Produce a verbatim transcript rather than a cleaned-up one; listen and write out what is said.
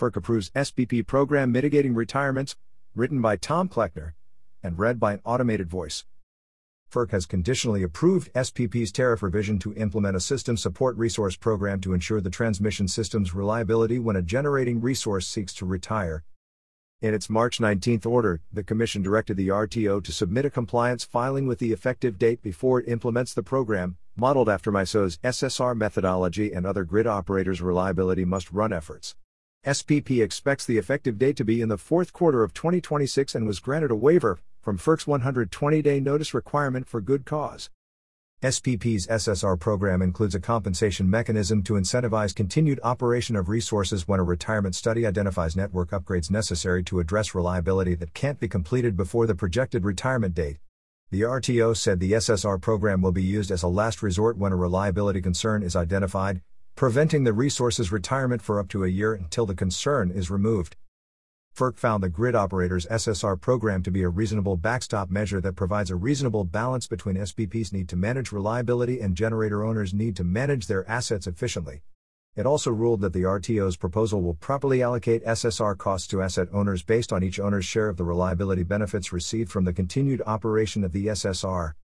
FERC approves S P P program mitigating retirements, written by Tom Kleckner, and read by an automated voice. FERC has conditionally approved S P P's tariff revision to implement a system support resource program to ensure the transmission system's reliability when a generating resource seeks to retire. In its March nineteenth order, the Commission directed the R T O to submit a compliance filing with the effective date before it implements the program, modeled after MISO's S S R methodology and other grid operators' reliability must-run efforts. S P P expects the effective date to be in the fourth quarter of twenty twenty-six and was granted a waiver from FERC's one hundred twenty day notice requirement for good cause. S P P's S S R program includes a compensation mechanism to incentivize continued operation of resources when a retirement study identifies network upgrades necessary to address reliability that can't be completed before the projected retirement date. The R T O said the S S R program will be used as a last resort when a reliability concern is identified, preventing the resource's retirement for up to a year until the concern is removed. FERC found the grid operator's S S R program to be a reasonable backstop measure that provides a reasonable balance between S P P's need to manage reliability and generator owners' need to manage their assets efficiently. It also ruled that the R T O's proposal will properly allocate S S R costs to asset owners based on each owner's share of the reliability benefits received from the continued operation of the S S R.